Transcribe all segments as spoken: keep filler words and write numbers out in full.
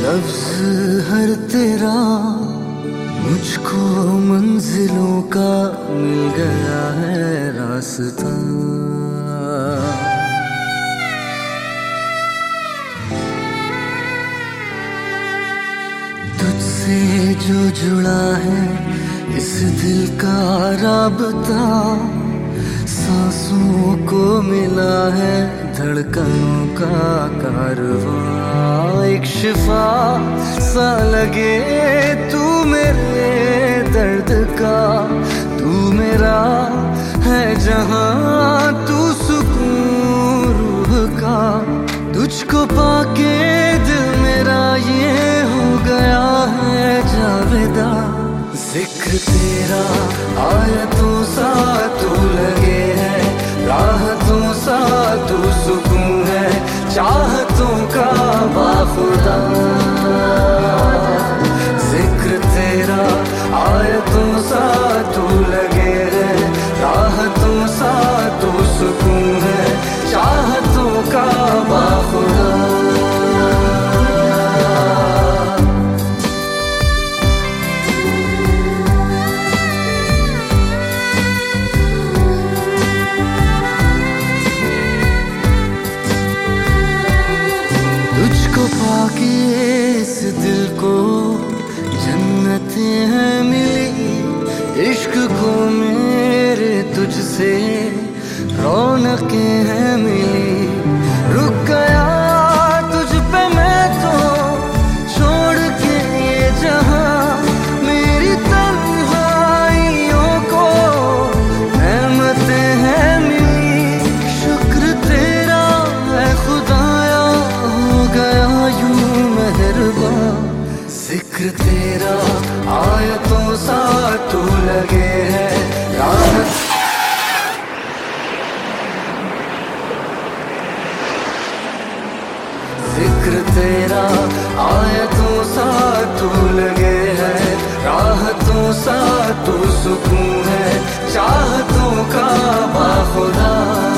लफ्ज हर तेरा मुझको मंजिलों का मिल गया है रास्ता। तुझसे जो जुड़ा है इस दिल का राबता, सांसों को मिला है धड़कनों का कारवां। एक शिफा सा लगे तू मेरे दर्द का, तू मेरा है जहां, तू सुकून रूह का। तुझको पाके दिल मेरा ये हो गया है जावेदा। जिक्र तेरा आयतों सा तू लगे है, राहतों सा तू सुकून है, चाहतों का बाखुदा। जिक्र तेरा आयतों सा तू लगे है, राहतों सा तू सुकून है, चाहतों का बाखुदा। तुझको पाके इस दिल को जन्नतें हैं मिली, इश्क को मेरे तुझसे रौनकें हैं मिली। रुक गया तुझ पे मैं तो छोड़ के ये जहां, मेरी तन्हाइयों को रहमतें हैं मिली। शुक्र तेरा है खुदाया हो गया यूं मेहरबान। जिक्र तेरा आयतों सा तू लगे है, राहत जिक्र तेरा आयतों सा तू लगे है, राहतों सा तू सुकून है, चाहतों का बाखुदा।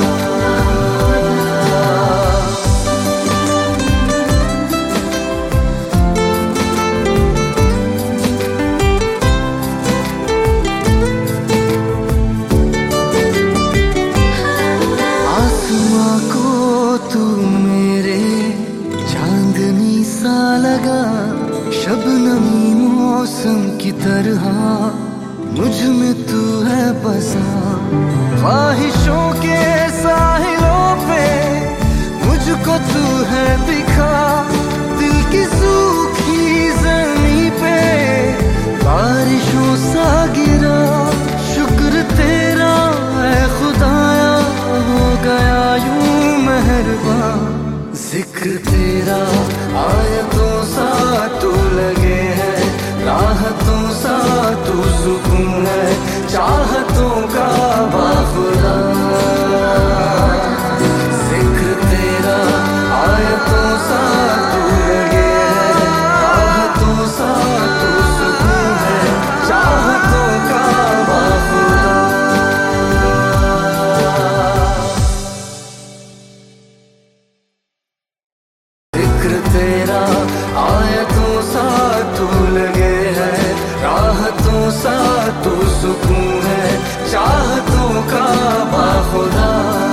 आसमां को तू मेरे चांदनी सा लगा, शबनमी मौसम की तरह मुझ में तू है बसा। ख्वाहिशों के साहिलों पे मुझको तू है दिखा, दिल की सूखी ज़मीं पे बारिशों सा गिरा। शुक्र तेरा है खुदाया हो गया यूं मेहरबान। जिक्र तेरा आयतों सा तू लगे है, राहतों सा तू सुकून है, चाहतों का बाखुदा। जिक्र तेरा आयतों सा तू लगे है, राहतों सा तू सुकून है, चाहतों का बाखुदा। जिक्र तेरा आयतों सा तू लगे है, राहतों सा तू सुकून है, चाहतों का बाखुदा।